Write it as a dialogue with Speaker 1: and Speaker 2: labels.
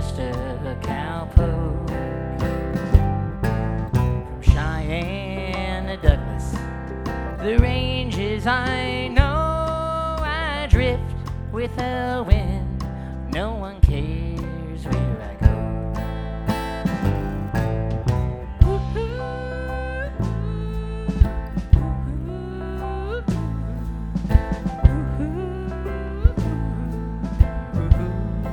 Speaker 1: just a cowpoke. From Cheyenne to Douglas, the ranges I know, I drift with the wind. No one cares.